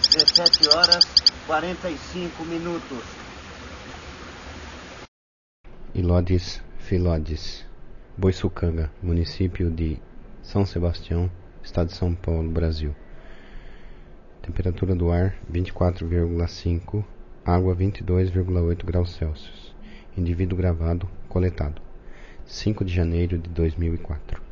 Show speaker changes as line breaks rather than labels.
17 horas 45 minutos.
Ilodes Filodes, Boiçucanga, município de São Sebastião, estado de São Paulo, Brasil. Temperatura do ar 24,5, água 22,8 graus Celsius. Indivíduo gravado, coletado 5 de janeiro de 2004.